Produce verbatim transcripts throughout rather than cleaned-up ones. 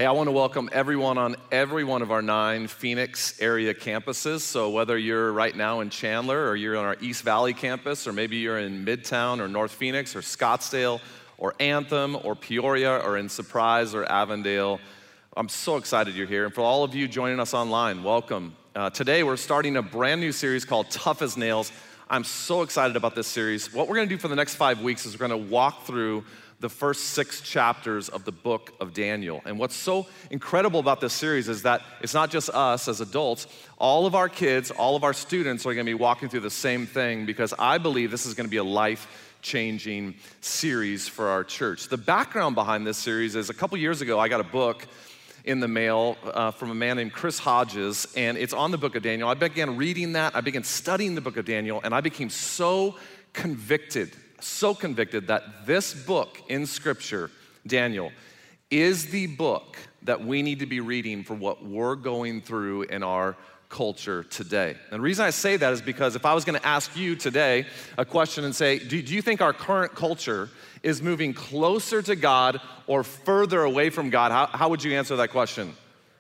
Hey, I want to welcome everyone on every one of our nine Phoenix area campuses. So whether you're right now in Chandler or you're on our East Valley campus, or maybe you're in Midtown or North Phoenix or Scottsdale or Anthem or Peoria or in Surprise or Avondale, I'm so excited you're here. And for all of you joining us online, welcome. Uh, today we're starting a brand new series called Tough as Nails. I'm so excited about this series. What we're going to do for the next five weeks is we're going to walk through the first six chapters of the book of Daniel. And what's so incredible about this series is that it's not just us as adults. All of our kids, all of our students are going to be walking through the same thing, because I believe this is going to be a life-changing series for our church. The background behind this series is a couple years ago, I got a book in the mail uh, from a man named Chris Hodges, and it's on the book of Daniel. I began reading that, I began studying the book of Daniel, and I became so convicted so convicted that this book in Scripture, Daniel, is the book that we need to be reading for what we're going through in our culture today. And the reason I say that is because if I was going to ask you today a question and say, do, do you think our current culture is moving closer to God or further away from God, how, how would you answer that question?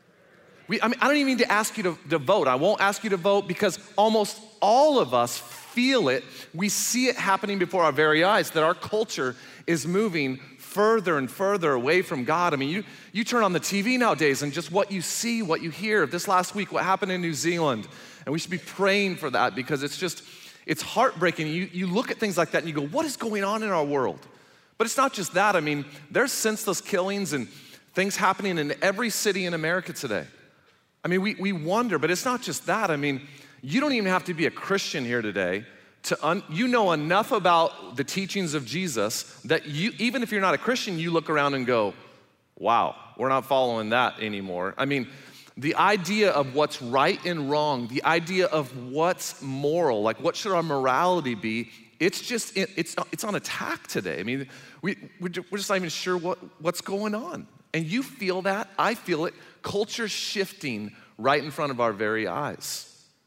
We, I mean, I don't even need to ask you to, to vote. I won't ask you to vote because almost all of us feel it. We see it happening before our very eyes, that our culture is moving further and further away from God. I mean, you, you turn on the T V nowadays and just what you see, what you hear. This last week, what happened in New Zealand, and we should be praying for that because it's just, it's heartbreaking. You, you look at things like that and you go, what is going on in our world? But it's not just that. I mean, there's senseless killings and things happening in every city in America today. I mean, we, we wonder, but it's not just that. I mean, you don't even have to be a Christian here today to, un, you know enough about the teachings of Jesus that you, even if you're not a Christian, you look around and go, wow, we're not following that anymore. I mean, the idea of what's right and wrong, the idea of what's moral, like what should our morality be, it's just, it, it's, it's on attack today. I mean, we, we're just not even sure what, what's going on. And you feel that, I feel it, culture's shifting right in front of our very eyes.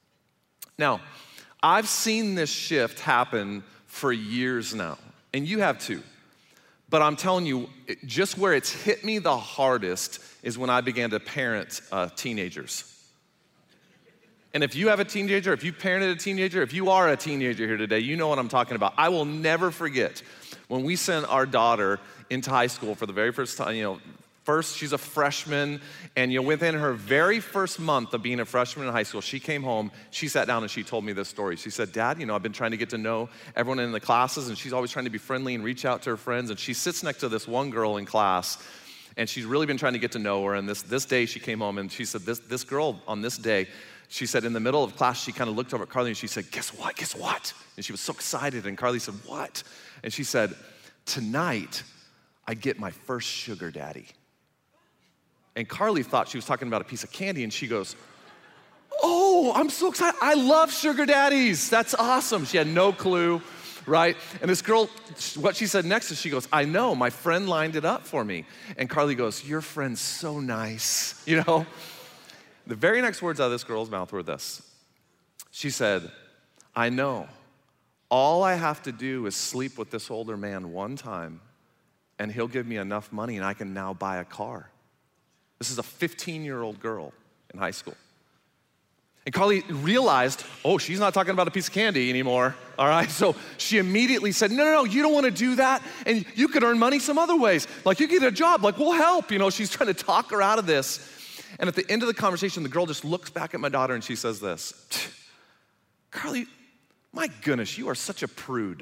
Now, I've seen this shift happen for years now, and you have too. But I'm telling you, it, just where it's hit me the hardest is when I began to parent uh, teenagers. And if you have a teenager, if you parented a teenager, if you are a teenager here today, you know what I'm talking about. I will never forget when we sent our daughter into high school for the very first time, you know, First, she's a freshman, and you know, within her very first month of being a freshman in high school, she came home, she sat down and she told me this story. She said, Dad, you know, I've been trying to get to know everyone in the classes, and she's always trying to be friendly and reach out to her friends, and she sits next to this one girl in class, and she's really been trying to get to know her, and this, this day she came home, and she said, this, this girl on this day, she said in the middle of class, she kind of looked over at Carly, and she said, guess what, guess what? And she was so excited, and Carly said, what? And she said, tonight, I get my first sugar daddy. And Carly thought she was talking about a piece of candy, and she goes, oh, I'm so excited. I love sugar daddies. That's awesome. She had no clue, right? And this girl, what she said next is she goes, I know, my friend lined it up for me. And Carly goes, your friend's so nice, you know? The very next words out of this girl's mouth were this. She said, I know. All I have to do is sleep with this older man one time, and he'll give me enough money, and I can now buy a car. This is a fifteen-year-old girl in high school. And Carly realized, oh, she's not talking about a piece of candy anymore, all right? So she immediately said, no, no, no, you don't want to do that, and you could earn money some other ways. Like, you get a job, like, we'll help. You know, she's trying to talk her out of this. And at the end of the conversation, the girl just looks back at my daughter, and she says this, Carly, my goodness, you are such a prude.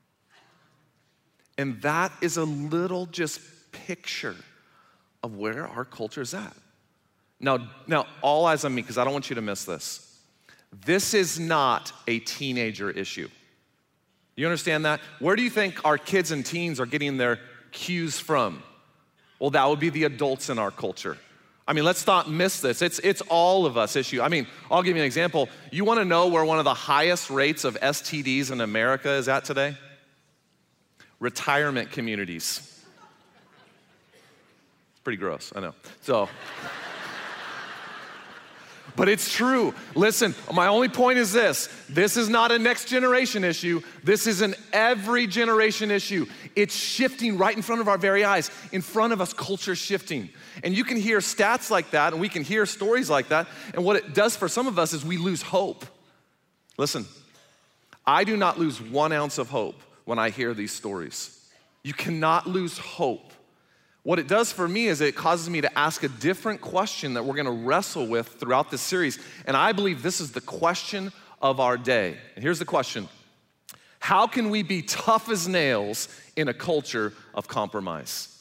And that is a little just picture of where our culture is at. Now, now, all eyes on me, because I don't want you to miss this. This is not a teenager issue. You understand that? Where do you think our kids and teens are getting their cues from? Well, that would be the adults in our culture. I mean, let's not miss this. It's, it's all of us issue. I mean, I'll give you an example. You wanna know where one of the highest rates of S T Ds in America is at today? Retirement communities. Pretty gross, I know. So, But it's true. Listen, my only point is this. This is not a next generation issue. This is an every generation issue. It's shifting right in front of our very eyes. In front of us, culture's shifting. And you can hear stats like that, and we can hear stories like that. And what it does for some of us is we lose hope. Listen, I do not lose one ounce of hope when I hear these stories. You cannot lose hope. What it does for me is it causes me to ask a different question that we're gonna wrestle with throughout this series. And I believe this is the question of our day. And here's the question. How can we be tough as nails in a culture of compromise?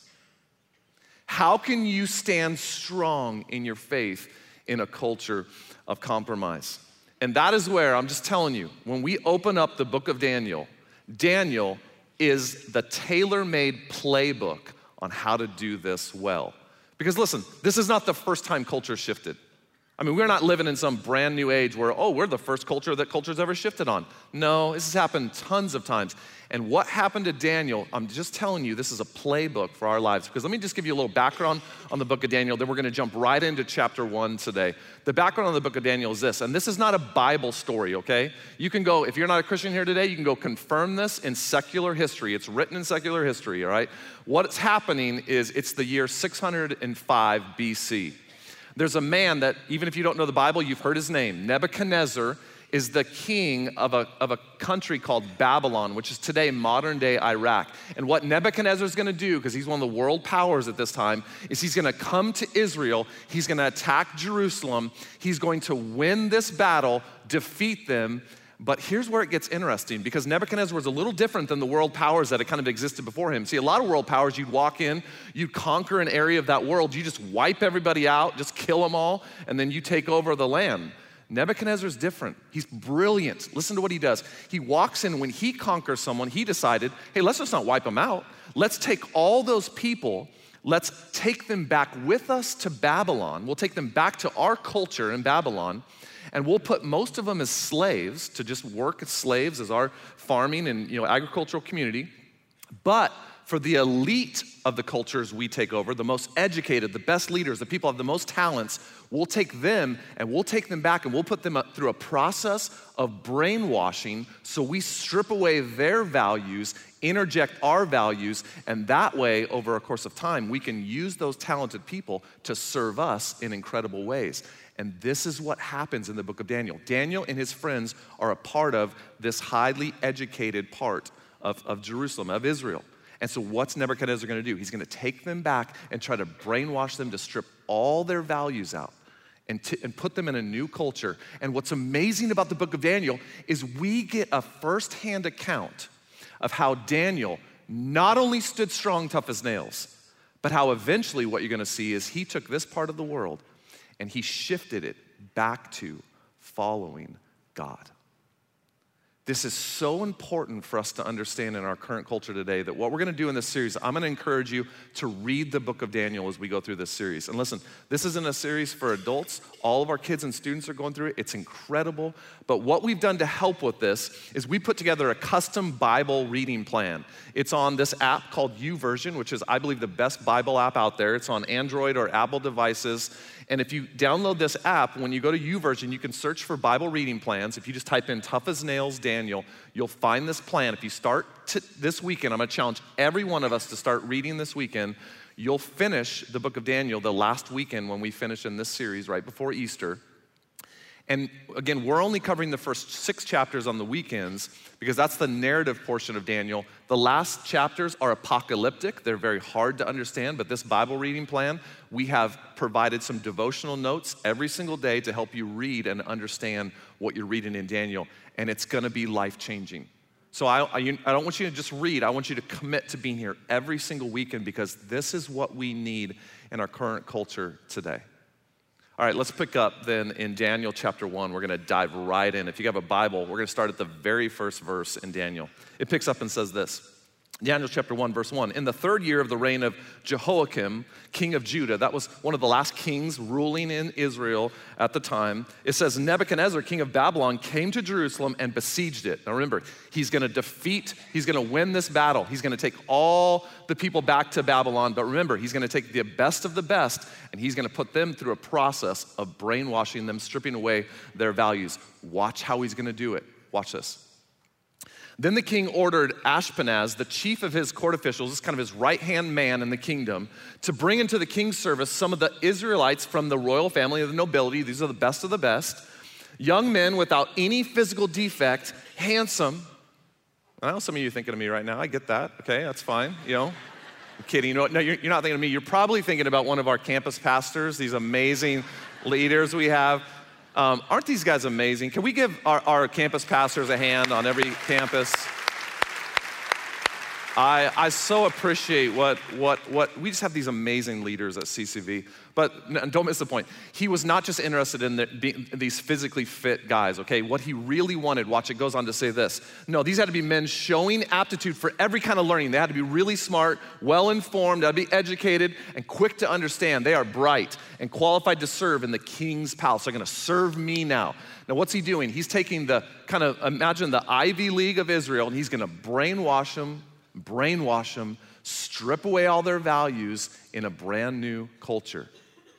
How can you stand strong in your faith in a culture of compromise? And that is where, I'm just telling you, when we open up the book of Daniel, Daniel is the tailor-made playbook on how to do this well. Because listen, this is not the first time culture shifted. I mean, we're not living in some brand new age where, oh, we're the first culture that culture's ever shifted on. No, this has happened tons of times. And what happened to Daniel, I'm just telling you, this is a playbook for our lives. Because let me just give you a little background on the book of Daniel, then we're gonna jump right into chapter one today. The background on the book of Daniel is this, and this is not a Bible story, okay? You can go, if you're not a Christian here today, you can go confirm this in secular history. It's written in secular history, all right? What's happening is it's the year six hundred five B C. There's a man that, even if you don't know the Bible, you've heard his name. Nebuchadnezzar is the king of a, of a country called Babylon, which is today modern day Iraq. And what Nebuchadnezzar is gonna do, because he's one of the world powers at this time, is he's gonna come to Israel, he's gonna attack Jerusalem, he's going to win this battle, defeat them. But here's where it gets interesting, because Nebuchadnezzar was a little different than the world powers that had kind of existed before him. See, a lot of world powers, you'd walk in, you'd conquer an area of that world, you just wipe everybody out, just kill them all, and then you take over the land. Nebuchadnezzar's different. He's brilliant. Listen to what he does. He walks in, when he conquers someone, he decided, hey, let's just not wipe them out. Let's take all those people, let's take them back with us to Babylon. We'll take them back to our culture in Babylon, and we'll put most of them as slaves to just work as slaves as our farming and you know agricultural community. But for the elite of the cultures we take over, the most educated, the best leaders, the people who have the most talents, we'll take them and we'll take them back and we'll put them through a process of brainwashing so we strip away their values, interject our values, and that way, over a course of time, we can use those talented people to serve us in incredible ways. And this is what happens in the book of Daniel. Daniel and his friends are a part of this highly educated part of, of Jerusalem, of Israel. And so what's Nebuchadnezzar gonna do? He's gonna take them back and try to brainwash them to strip all their values out and, t- and put them in a new culture. And what's amazing about the book of Daniel is we get a firsthand account of how Daniel not only stood strong, tough as nails, but how eventually what you're gonna see is he took this part of the world and he shifted it back to following God. This is so important for us to understand in our current culture today that what we're gonna do in this series, I'm gonna encourage you to read the book of Daniel as we go through this series. And listen, this isn't a series for adults. All of our kids and students are going through it. It's incredible. But what we've done to help with this is we put together a custom Bible reading plan. It's on this app called YouVersion, which is, I believe, the best Bible app out there. It's on Android or Apple devices. And if you download this app, when you go to YouVersion, you can search for Bible reading plans. If you just type in Tough as Nails Daniel, you'll find this plan. If you start t- this weekend, I'm gonna challenge every one of us to start reading this weekend. You'll finish the book of Daniel the last weekend when we finish in this series right before Easter. And again, we're only covering the first six chapters on the weekends because that's the narrative portion of Daniel. The last chapters are apocalyptic. They're very hard to understand, but this Bible reading plan, we have provided some devotional notes every single day to help you read and understand what you're reading in Daniel, and it's gonna be life-changing. So I, I, I don't want you to just read, I want you to commit to being here every single weekend because this is what we need in our current culture today. All right, let's pick up then in Daniel chapter one. We're gonna dive right in. If you have a Bible, we're gonna start at the very first verse in Daniel. It picks up and says this. Daniel chapter one, verse one. In the third year of the reign of Jehoiakim, king of Judah, that was one of the last kings ruling in Israel at the time, it says Nebuchadnezzar, king of Babylon, came to Jerusalem and besieged it. Now remember, he's gonna defeat, he's gonna win this battle. He's gonna take all the people back to Babylon, but remember, he's gonna take the best of the best and he's gonna put them through a process of brainwashing them, stripping away their values. Watch how he's gonna do it. Watch this. Then the king ordered Ashpenaz, the chief of his court officials, this is kind of his right-hand man in the kingdom, to bring into the king's service some of the Israelites from the royal family of the nobility. These are the best of the best. Young men without any physical defect, handsome. I know some of you are thinking of me right now. I get that. Okay, that's fine. You know, I'm kidding. You know what? No, you're, you're not thinking of me. You're probably thinking about one of our campus pastors, these amazing leaders we have. Um, aren't these guys amazing? Can we give our, our campus pastors a hand on every campus? I, I so appreciate what, what, what, we just have these amazing leaders at C C V. But don't miss the point. He was not just interested in the, being, these physically fit guys, okay? What he really wanted, watch, it goes on to say this. No, these had to be men showing aptitude for every kind of learning. They had to be really smart, well-informed, they had to be educated, and quick to understand. They are bright and qualified to serve in the king's palace. They're gonna serve me now. Now, what's he doing? He's taking the kind of, imagine the Ivy League of Israel, and he's gonna brainwash them, brainwash them, strip away all their values in a brand new culture.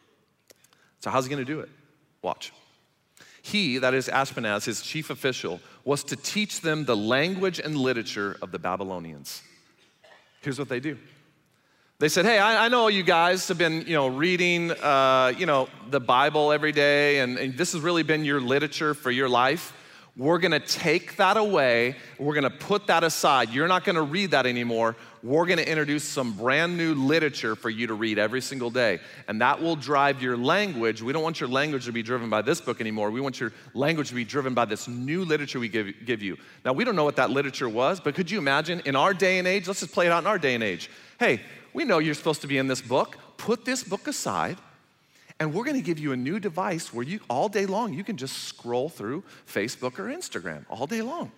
So how's he gonna do it? Watch. He, that is Ashpenaz, his chief official, was to teach them the language and literature of the Babylonians. Here's what they do. They said, hey, I, I know you guys have been, you know, reading, uh, you know, the Bible every day, and, and this has really been your literature for your life. We're gonna take that away, we're gonna put that aside. You're not gonna read that anymore. We're gonna introduce some brand new literature for you to read every single day. And that will drive your language. We don't want your language to be driven by this book anymore. We want your language to be driven by this new literature we give, give you. Now, we don't know what that literature was, but could you imagine in our day and age, let's just play it out in our day and age. Hey, we know you're supposed to be in this book. Put this book aside. And we're gonna give you a new device where you, all day long, you can just scroll through Facebook or Instagram all day long.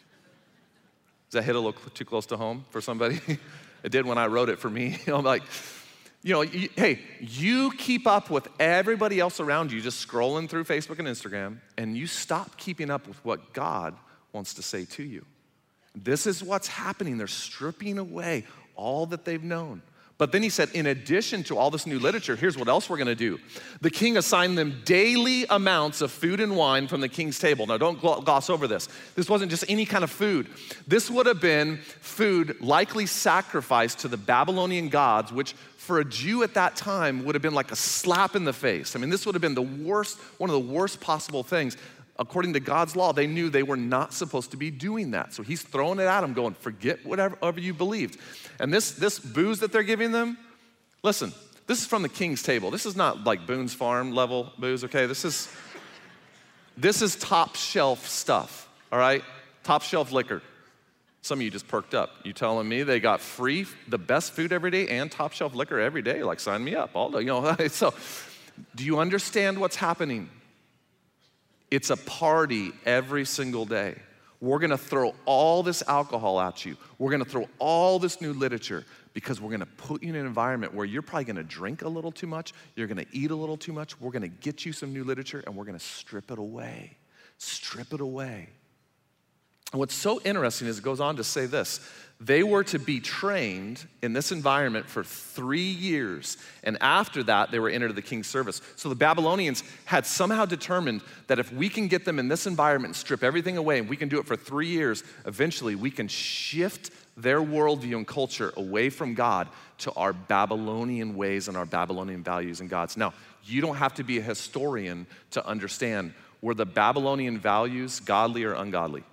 Does that hit a little too close to home for somebody? It did when I wrote it for me. I'm like, you know, you, hey, you keep up with everybody else around you just scrolling through Facebook and Instagram, and you stop keeping up with what God wants to say to you. This is what's happening. They're stripping away all that they've known. But then he said, in addition to all this new literature, here's what else we're gonna do. The king assigned them daily amounts of food and wine from the king's table. Now don't gloss over this. This wasn't just any kind of food. This would have been food likely sacrificed to the Babylonian gods, which for a Jew at that time would have been like a slap in the face. I mean, this would have been the worst, one of the worst possible things. According to God's law, they knew they were not supposed to be doing that. So he's throwing it at them, going, forget whatever, whatever you believed. And this, this booze that they're giving them, listen, this is from the king's table. This is not like Boone's Farm level booze, okay? This is, this is top shelf stuff, all right? Top shelf liquor. Some of you just perked up. You telling me they got free, the best food every day and top shelf liquor every day? Like, sign me up, all day, you know? So, do you understand what's happening? It's a party every single day. We're gonna throw all this alcohol at you. We're gonna throw all this new literature because we're gonna put you in an environment where you're probably gonna drink a little too much, you're gonna eat a little too much, we're gonna get you some new literature and we're gonna strip it away. Strip it away. And what's so interesting is it goes on to say this. They were to be trained in this environment for three years. And after that, they were entered the king's service. So the Babylonians had somehow determined that if we can get them in this environment and strip everything away, and we can do it for three years, eventually we can shift their worldview and culture away from God to our Babylonian ways and our Babylonian values and gods. Now, you don't have to be a historian to understand, were the Babylonian values godly or ungodly?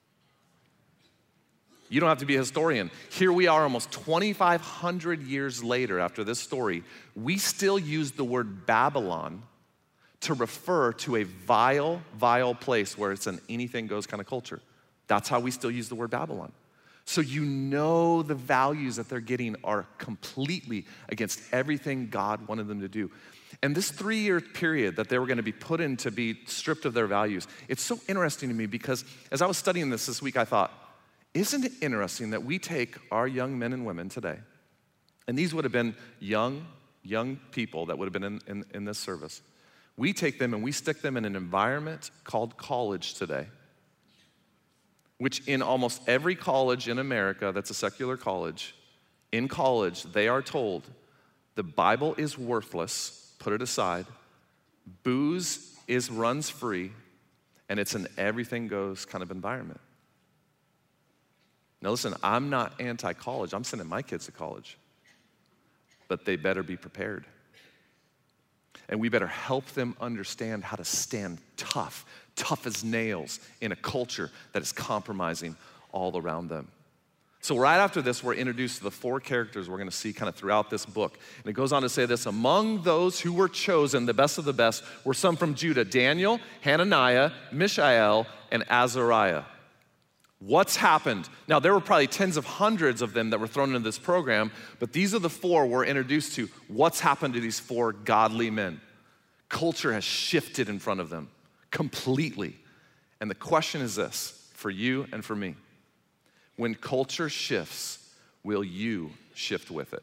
You don't have to be a historian. Here we are almost twenty-five hundred years later after this story. We still use the word Babylon to refer to a vile, vile place where it's an anything goes kind of culture. That's how we still use the word Babylon. So you know the values that they're getting are completely against everything God wanted them to do. And this three-year period that they were gonna be put in to be stripped of their values, it's so interesting to me because as I was studying this this week, I thought, isn't it interesting that we take our young men and women today, and these would have been young, young people that would have been in, in, in this service. We take them and we stick them in an environment called college today, which in almost every college in America that's a secular college, in college, they are told the Bible is worthless, put it aside, booze is runs free, and it's an everything goes kind of environment. Now listen, I'm not anti-college. I'm sending my kids to college. But they better be prepared. And we better help them understand how to stand tough, tough as nails in a culture that is compromising all around them. So right after this, we're introduced to the four characters we're gonna see kind of throughout this book. And it goes on to say this, among those who were chosen, the best of the best, were some from Judah, Daniel, Hananiah, Mishael, and Azariah. What's happened? Now, there were probably tens of hundreds of them that were thrown into this program, but these are the four we're introduced to. What's happened to these four godly men? Culture has shifted in front of them completely. And the question is this, for you and for me. When culture shifts, will you shift with it?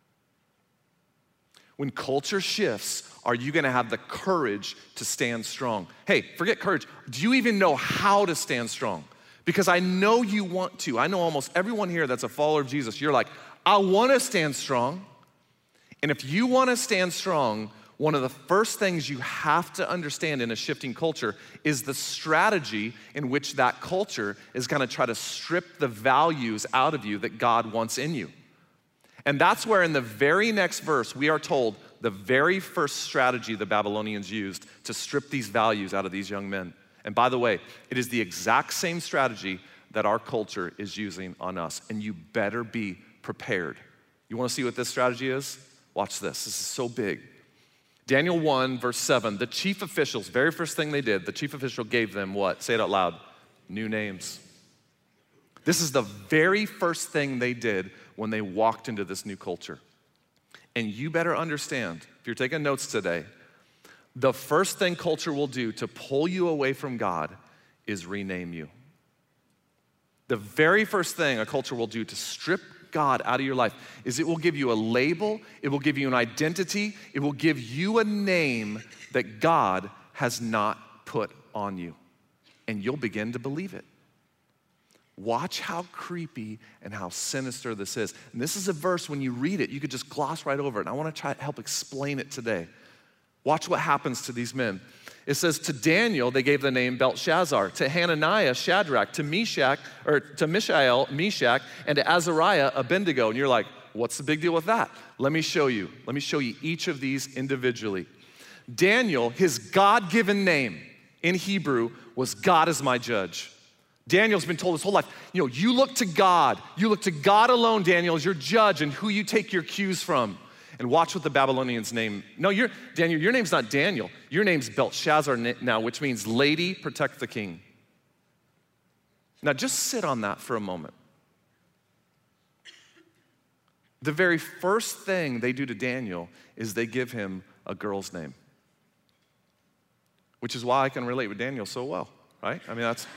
When culture shifts, are you gonna have the courage to stand strong? Hey, forget courage. Do you even know how to stand strong? Because I know you want to. I know almost everyone here that's a follower of Jesus, you're like, I wanna stand strong. And if you wanna stand strong, one of the first things you have to understand in a shifting culture is the strategy in which that culture is gonna try to strip the values out of you that God wants in you. And that's where in the very next verse, we are told the very first strategy the Babylonians used to strip these values out of these young men. And by the way, it is the exact same strategy that our culture is using on us, and you better be prepared. You wanna see what this strategy is? Watch this, this is so big. Daniel one, verse seven, the chief officials, very first thing they did, the chief official gave them what? Say it out loud, new names. This is the very first thing they did when they walked into this new culture. And you better understand, if you're taking notes today, the first thing culture will do to pull you away from God is rename you. The very first thing a culture will do to strip God out of your life is it will give you a label, it will give you an identity, it will give you a name that God has not put on you. And you'll begin to believe it. Watch how creepy and how sinister this is. And this is a verse, when you read it, you could just gloss right over it. And I wanna try to help explain it today. Watch what happens to these men. It says, to Daniel, they gave the name Belshazzar, to Hananiah, Shadrach, to Meshach, or to Mishael, Meshach, and to Azariah, Abednego. And you're like, what's the big deal with that? Let me show you. Let me show you each of these individually. Daniel, his God-given name in Hebrew was God is my judge. Daniel's been told his whole life, you know, you look to God. You look to God alone, Daniel, as your judge and who you take your cues from. And watch what the Babylonians name. No, you're, Daniel, your name's not Daniel. Your name's Belshazzar now, which means lady, protect the king. Now just sit on that for a moment. The very first thing they do to Daniel is they give him a girl's name. Which is why I can relate with Daniel so well, right? I mean, that's...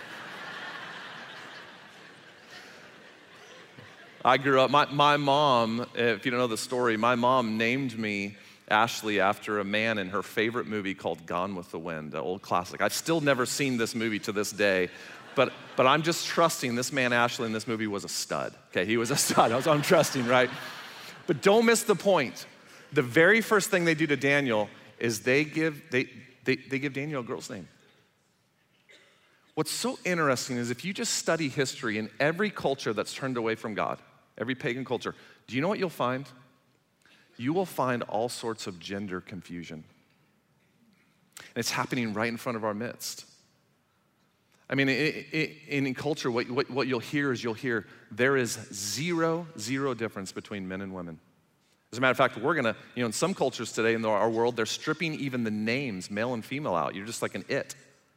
I grew up, my, my mom, if you don't know the story, my mom named me Ashley after a man in her favorite movie called Gone with the Wind, an old classic. I've still never seen this movie to this day, but, but I'm just trusting this man Ashley in this movie was a stud. Okay, he was a stud, that's what I'm trusting, right? But don't miss the point. The very first thing they do to Daniel is they give, they, they, they give Daniel a girl's name. What's so interesting is if you just study history in every culture that's turned away from God, every pagan culture, do you know what you'll find? You will find all sorts of gender confusion. And it's happening right in front of our midst. I mean, it, it, in culture, what, what, what you'll hear is you'll hear there is zero, zero difference between men and women. As a matter of fact, we're gonna, you know, in some cultures today in our world, they're stripping even the names, male and female, out. You're just like an it.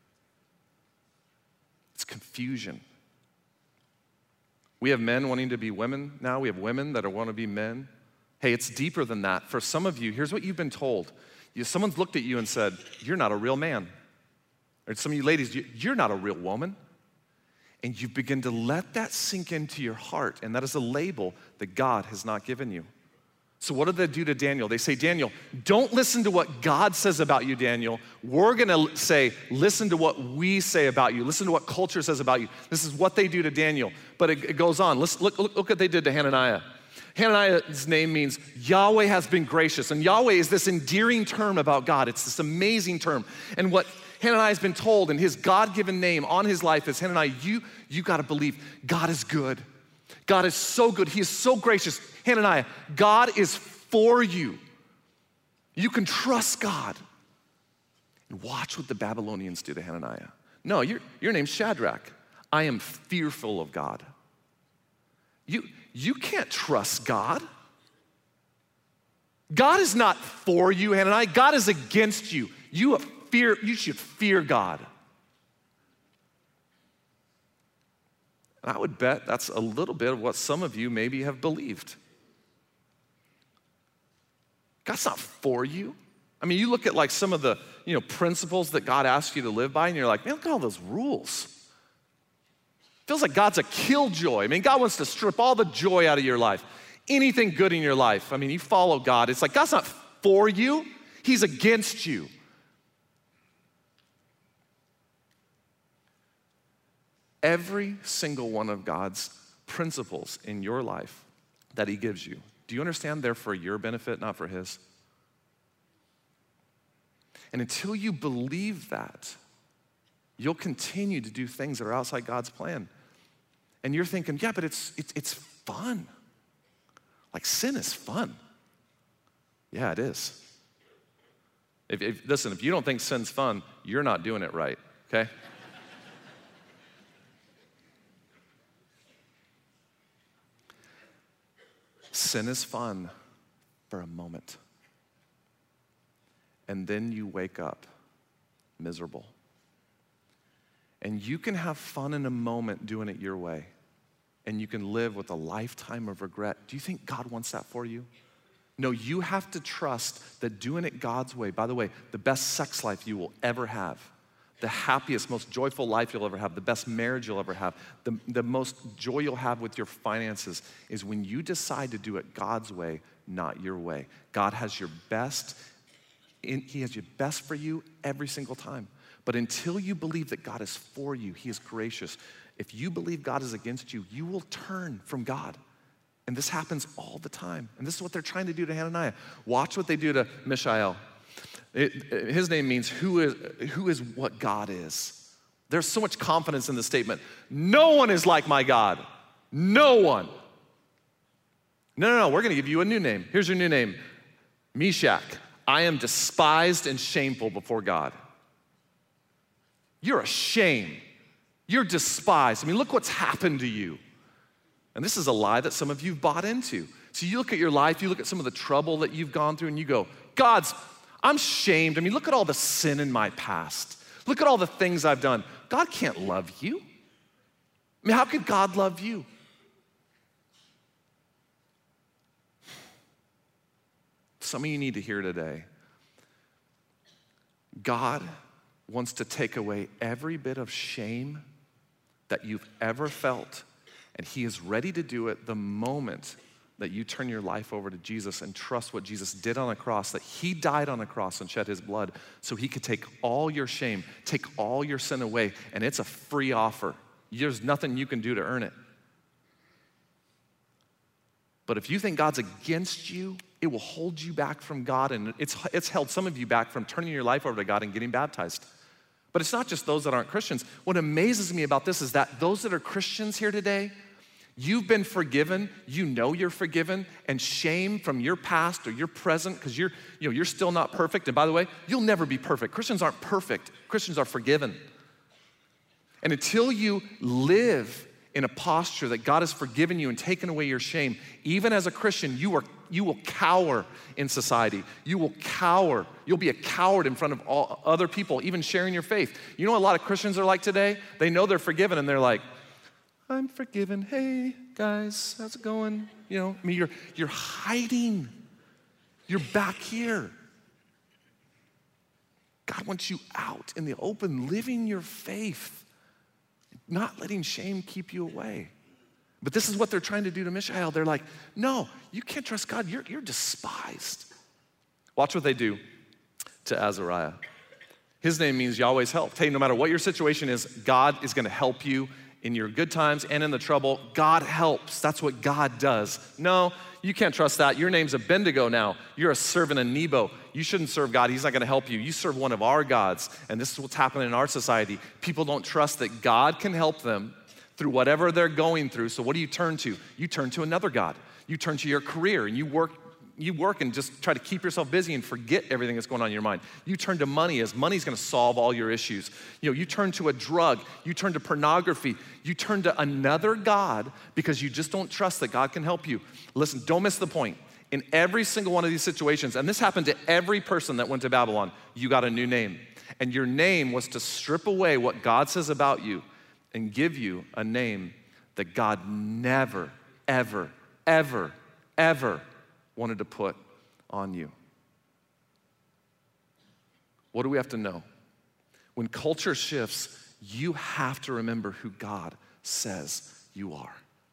It's confusion. We have men wanting to be women now. We have women that want to be men. Hey, it's deeper than that. For some of you, here's what you've been told. You, someone's looked at you and said, you're not a real man. Or some of you ladies, you're not a real woman. And you begin to let that sink into your heart, and that is a label that God has not given you. So what do they do to Daniel? They say, Daniel, don't listen to what God says about you, Daniel. We're gonna say, listen to what we say about you. Listen to what culture says about you. This is what they do to Daniel. But it, it goes on. Let's look, look, look what they did to Hananiah. Hananiah's name means Yahweh has been gracious. And Yahweh is this endearing term about God. It's this amazing term. And what Hananiah has been told in his God-given name on his life is, Hananiah, you, you gotta believe God is good. God is so good. He is so gracious. Hananiah, God is for you. You can trust God. And watch what the Babylonians do to Hananiah. No, your, your name's Shadrach. I am fearful of God. You, you can't trust God. God is not for you, Hananiah. God is against you. You, fear, you should fear God. And I would bet that's a little bit of what some of you maybe have believed. God's not for you. I mean, you look at like some of the, you know, principles that God asks you to live by, and you're like, man, look at all those rules. Feels like God's a killjoy. I mean, God wants to strip all the joy out of your life. Anything good in your life. I mean, you follow God. It's like God's not for you. He's against you. Every single one of God's principles in your life that he gives you, do you understand they're for your benefit, not for his? And until you believe that, you'll continue to do things that are outside God's plan. And you're thinking, yeah, but it's, it's, it's fun. Like sin is fun. Yeah, it is. If, if, listen, if you don't think sin's fun, you're not doing it right, okay? Sin is fun for a moment. And then you wake up miserable. And you can have fun in a moment doing it your way. And you can live with a lifetime of regret. Do you think God wants that for you? No, you have to trust that doing it God's way, by the way, the best sex life you will ever have, the happiest, most joyful life you'll ever have, the best marriage you'll ever have, the, the most joy you'll have with your finances is when you decide to do it God's way, not your way. God has your best, in, he has your best for you every single time. But until you believe that God is for you, he is gracious. If you believe God is against you, you will turn from God. And this happens all the time. And this is what they're trying to do to Hananiah. Watch what they do to Mishael. It, his name means who is, who is what God is. There's so much confidence in the statement. No one is like my God. No one. No, no, no, we're gonna give you a new name. Here's your new name. Meshach. I am despised and shameful before God. You're a shame. You're despised. I mean, look what's happened to you. And this is a lie that some of you have bought into. So you look at your life, you look at some of the trouble that you've gone through, and you go, God's, I'm shamed. I mean, look at all the sin in my past. Look at all the things I've done. God can't love you. I mean, how could God love you? Some of you need to hear today. God wants to take away every bit of shame that you've ever felt, and he is ready to do it the moment that you turn your life over to Jesus and trust what Jesus did on the cross, that he died on the cross and shed his blood so he could take all your shame, take all your sin away, and it's a free offer. There's nothing you can do to earn it. But if you think God's against you, it will hold you back from God, and it's, it's held some of you back from turning your life over to God and getting baptized. But it's not just those that aren't Christians. What amazes me about this is that those that are Christians here today, you've been forgiven, you know you're forgiven, and shame from your past or your present, because you're, you know, you're still not perfect. And by the way, you'll never be perfect. Christians aren't perfect. Christians are forgiven. And until you live in a posture that God has forgiven you and taken away your shame, even as a Christian, you are you will cower in society. You will cower. You'll be a coward in front of all other people, even sharing your faith. You know what a lot of Christians are like today? They know they're forgiven, and they're like, I'm forgiven. Hey, guys, how's it going? You know, I mean, you're, you're hiding. You're back here. God wants you out in the open, living your faith, not letting shame keep you away. But this is what they're trying to do to Mishael. They're like, no, you can't trust God. You're, you're despised. Watch what they do to Azariah. His name means Yahweh's help. Hey, no matter what your situation is, God is gonna help you in your good times and in the trouble. God helps. That's what God does. No, you can't trust that. Your name's Abednego now. You're a servant of Nebo. You shouldn't serve God. He's not gonna help you. You serve one of our gods. And this is what's happening in our society. People don't trust that God can help them through whatever they're going through. So what do you turn to? You turn to another God. You turn to your career and you work You work and just try to keep yourself busy and forget everything that's going on in your mind. You turn to money as money's gonna solve all your issues. You know, you turn to a drug, you turn to pornography, you turn to another God because you just don't trust that God can help you. Listen, don't miss the point. In every single one of these situations, and this happened to every person that went to Babylon, you got a new name. And your name was to strip away what God says about you and give you a name that God never, ever, ever, ever wanted to put on you. What do we have to know? When culture shifts, you have to remember who God says you are.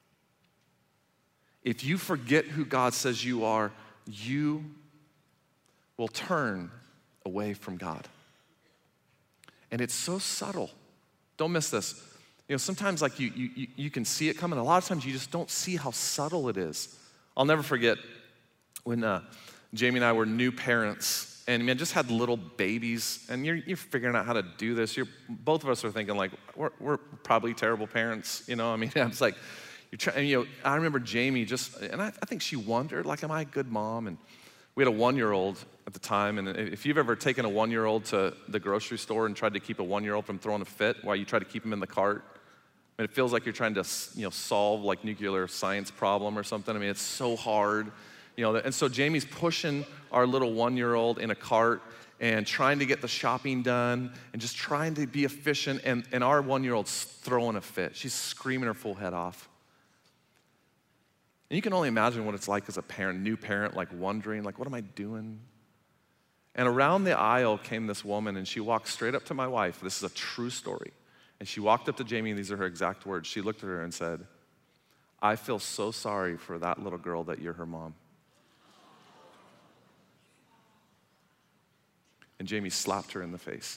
If you forget who God says you are, you will turn away from God. And it's so subtle. Don't miss this. You know, sometimes like you, you, you can see it coming. A lot of times you just don't see how subtle it is. I'll never forget when uh, Jamie and I were new parents, and man, just had little babies, and you're, you're figuring out how to do this. You're, both of us are thinking like, we're, we're probably terrible parents, you know? I mean, it's like, you're trying, you know, I remember Jamie just, and I, I think she wondered, like, am I a good mom? And we had a one-year-old at the time, and if you've ever taken a one-year-old to the grocery store and tried to keep a one-year-old from throwing a fit while you try to keep him in the cart, I mean, it feels like you're trying to, you know, solve like nuclear science problem or something. I mean, it's so hard. You know, and so Jamie's pushing our little one-year-old in a cart and trying to get the shopping done and just trying to be efficient, and, and our one-year-old's throwing a fit. She's screaming her full head off. And you can only imagine what it's like as a parent, new parent, like wondering, like, what am I doing? And around the aisle came this woman, and she walked straight up to my wife. This is a true story. And she walked up to Jamie, and these are her exact words. She looked at her and said, I feel so sorry for that little girl that you're her mom. And Jamie slapped her in the face.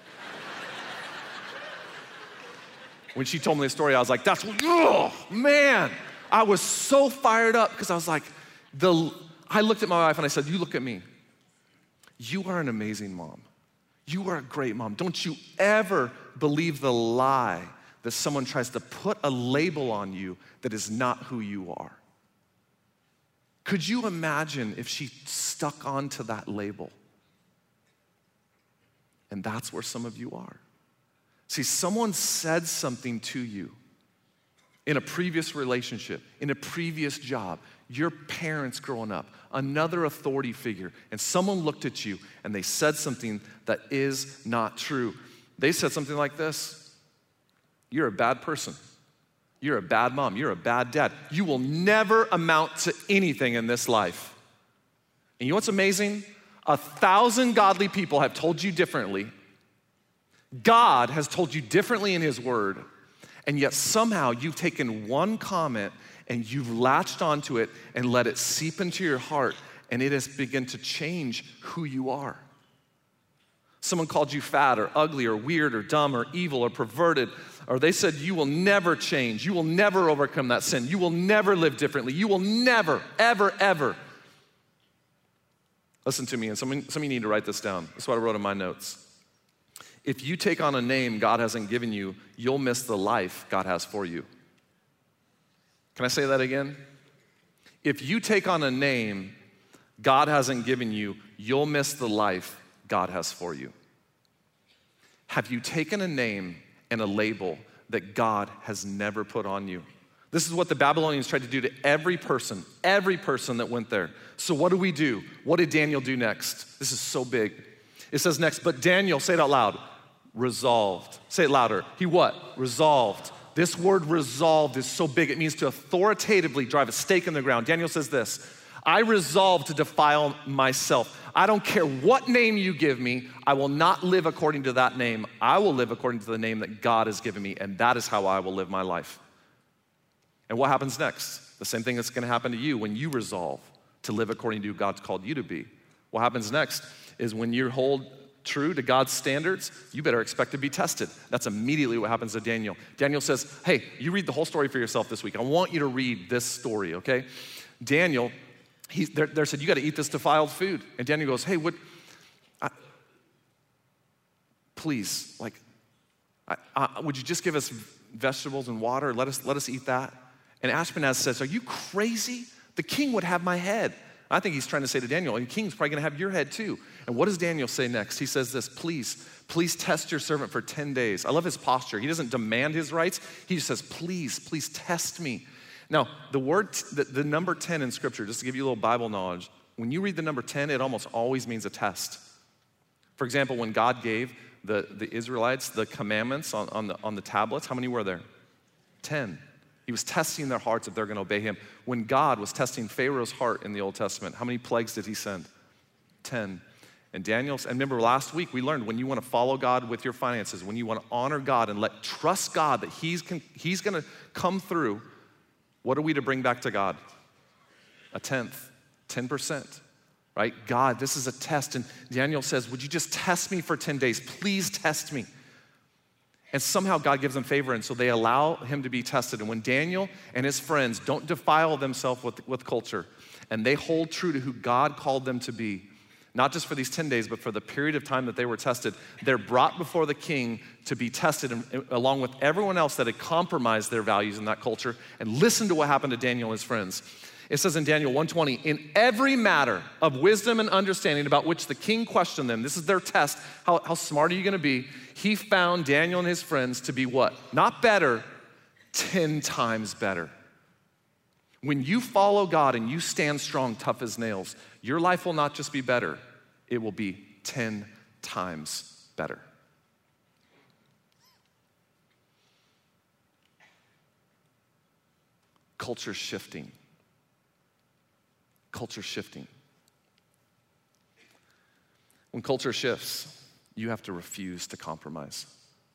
When she told me the story, I was like, that's, oh, man. I was so fired up because I was like, the. I looked at my wife and I said, you look at me. You are an amazing mom. You are a great mom. Don't you ever believe the lie that someone tries to put a label on you that is not who you are. Could you imagine if she stuck onto that label? And that's where some of you are. See, someone said something to you in a previous relationship, in a previous job, your parents growing up, another authority figure, and someone looked at you and they said something that is not true. They said something like this: you're a bad person. You're a bad mom. You're a bad dad. You will never amount to anything in this life. And you know what's amazing? A thousand godly people have told you differently. God has told you differently in His Word, and yet somehow you've taken one comment and you've latched onto it and let it seep into your heart, and it has begun to change who you are. Someone called you fat or ugly or weird or dumb or evil or perverted, or they said you will never change, you will never overcome that sin, you will never live differently, you will never, ever, ever. Listen to me, and some, some of you need to write this down. That's what I wrote in my notes. If you take on a name God hasn't given you, you'll miss the life God has for you. Can I say that again? If you take on a name God hasn't given you, you'll miss the life God has for you. Have you taken a name and a label that God has never put on you? This is what the Babylonians tried to do to every person, every person that went there. So what do we do? What did Daniel do next? This is so big. It says next, but Daniel, say it out loud, resolved. Say it louder. He what? Resolved. This word resolved is so big, it means to authoritatively drive a stake in the ground. Daniel says this: I resolve to defile myself. I don't care what name you give me. I will not live according to that name. I will live according to the name that God has given me, and that is how I will live my life. And what happens next? The same thing that's gonna happen to you when you resolve to live according to who God's called you to be. What happens next is when you hold true to God's standards, you better expect to be tested. That's immediately what happens to Daniel. Daniel says, hey, you read the whole story for yourself this week. I want you to read this story, okay? Daniel, he, they're, they're said, you gotta eat this defiled food. And Daniel goes, hey, what, I, please, like, I, I, would you just give us vegetables and water? Let us, let us eat that. And Ashpenaz says, are you crazy? The king would have my head. I think he's trying to say to Daniel, the king's probably gonna have your head too. And what does Daniel say next? He says this, please, please test your servant for ten days. I love his posture. He doesn't demand his rights. He just says, please, please test me. Now, the word, the, the number ten in scripture, just to give you a little Bible knowledge, when you read the number ten, it almost always means a test. For example, when God gave the, the Israelites the commandments on, on, the, on the tablets, how many were there? ten. He was testing their hearts if they're gonna obey him. When God was testing Pharaoh's heart in the Old Testament, how many plagues did he send? ten. And Daniel, and remember last week we learned when you wanna follow God with your finances, when you wanna honor God and let trust God that he's, he's gonna come through, what are we to bring back to God? A tenth, ten percent, right? God, this is a test. And Daniel says, would you just test me for ten days? Please test me. And somehow God gives them favor, and so they allow him to be tested. And when Daniel and his friends don't defile themselves with, with culture, and they hold true to who God called them to be, not just for these ten days, but for the period of time that they were tested, they're brought before the king to be tested and, along with everyone else that had compromised their values in that culture. And listen to what happened to Daniel and his friends. It says in Daniel one twenty, in every matter of wisdom and understanding about which the king questioned them, this is their test, how, how smart are you gonna be? He found Daniel and his friends to be what? Not better, ten times better. When you follow God and you stand strong, tough as nails, your life will not just be better, it will be ten times better. Culture shifting. Culture shifting. When culture shifts, you have to refuse to compromise.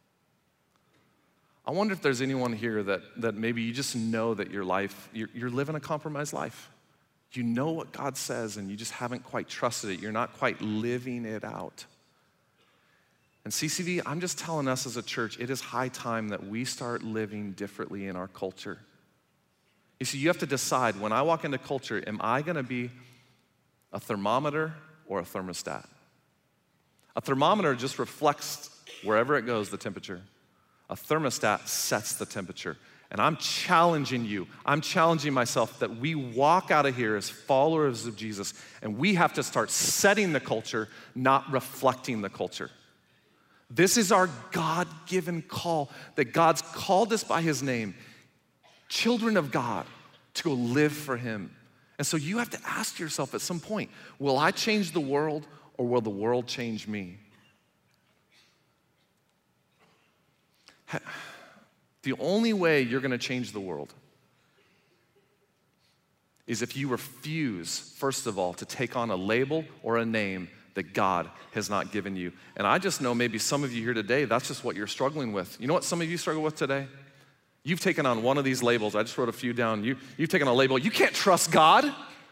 I wonder if there's anyone here that, that maybe you just know that your life, you're, you're living a compromised life. You know what God says and you just haven't quite trusted it. You're not quite living it out. And C C V, I'm just telling us as a church, it is high time that we start living differently in our culture. You see, you have to decide, when I walk into culture, am I gonna be a thermometer or a thermostat? A thermometer just reflects wherever it goes the temperature. A thermostat sets the temperature. And I'm challenging you, I'm challenging myself that we walk out of here as followers of Jesus, and we have to start setting the culture, not reflecting the culture. This is our God-given call, that God's called us by his name, children of God, to go live for him. And so you have to ask yourself at some point, will I change the world or will the world change me? The only way you're gonna change the world is if you refuse, first of all, to take on a label or a name that God has not given you. And I just know maybe some of you here today, that's just what you're struggling with. You know what some of you struggle with today? You've taken on one of these labels. I just wrote a few down. You, you've taken a label. You can't trust God.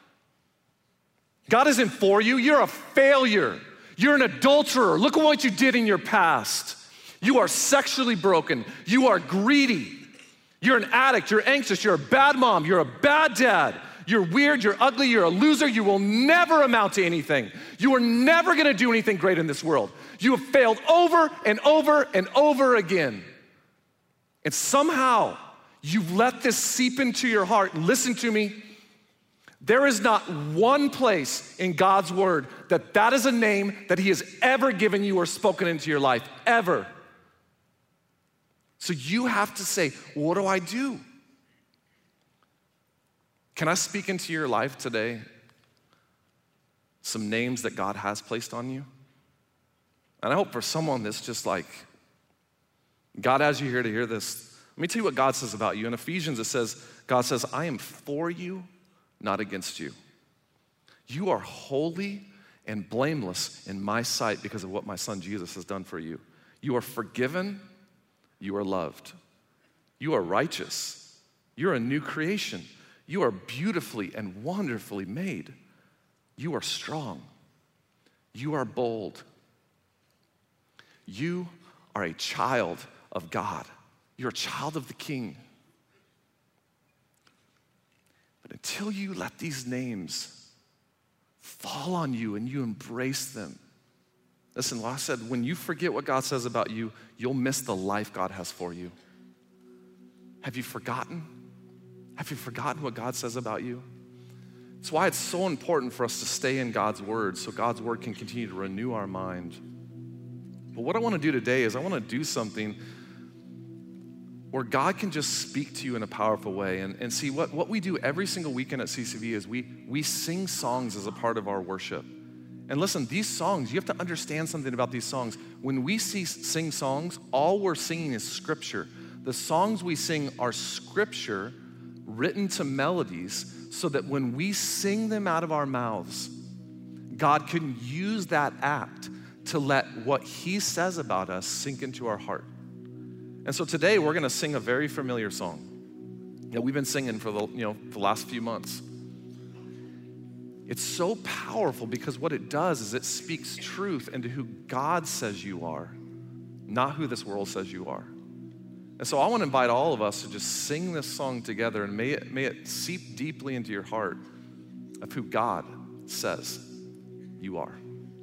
God isn't for you. You're a failure. You're an adulterer. Look at what you did in your past. You are sexually broken. You are greedy. You're an addict. You're anxious. You're a bad mom. You're a bad dad. You're weird. You're ugly. You're a loser. You will never amount to anything. You are never going to do anything great in this world. You have failed over and over and over again. And somehow you've let this seep into your heart. Listen to me. There is not one place in God's word that that is a name that he has ever given you or spoken into your life, ever. So you have to say, what do I do? Can I speak into your life today some names that God has placed on you? And I hope for someone that's just like, God has you here to hear this. Let me tell you what God says about you. In Ephesians it says, God says, I am for you, not against you. You are holy and blameless in my sight because of what my son Jesus has done for you. You are forgiven. You are loved. You are righteous. You're a new creation. You are beautifully and wonderfully made. You are strong. You are bold. You are a child of God. You're a child of the King. But until you let these names fall on you and you embrace them, listen, well, I said, when you forget what God says about you, you'll miss the life God has for you. Have you forgotten? Have you forgotten what God says about you? It's why it's so important for us to stay in God's word so God's word can continue to renew our mind. But what I want to do today is I want to do something where God can just speak to you in a powerful way. And, and see, what, what we do every single weekend at C C V is we, we sing songs as a part of our worship. And listen, these songs, you have to understand something about these songs. When we see, sing songs, all we're singing is scripture. The songs we sing are scripture written to melodies so that when we sing them out of our mouths, God can use that act to let what he says about us sink into our heart. And so today we're gonna sing a very familiar song that we've been singing for the, you know, the last few months. It's so powerful because what it does is it speaks truth into who God says you are, not who this world says you are. And so I want to invite all of us to just sing this song together, and may it, may it seep deeply into your heart of who God says you are.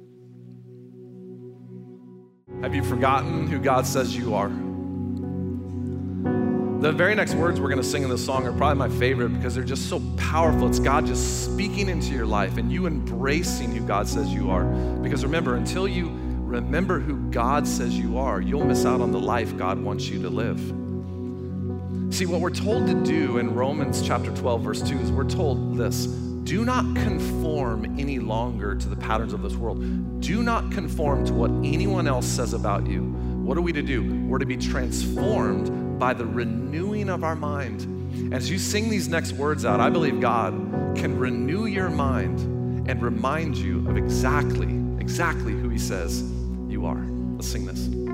Have you forgotten who God says you are? The very next words we're going to sing in this song are probably my favorite because they're just so powerful. It's God just speaking into your life and you embracing who God says you are. Because remember, until you remember who God says you are, you'll miss out on the life God wants you to live. See, what we're told to do in Romans chapter twelve, verse two is we're told this: do not conform any longer to the patterns of this world. Do not conform to what anyone else says about you. What are we to do? We're to be transformed by the renewing of our mind. As you sing these next words out, I believe God can renew your mind and remind you of exactly, exactly who he says you are. Let's sing this.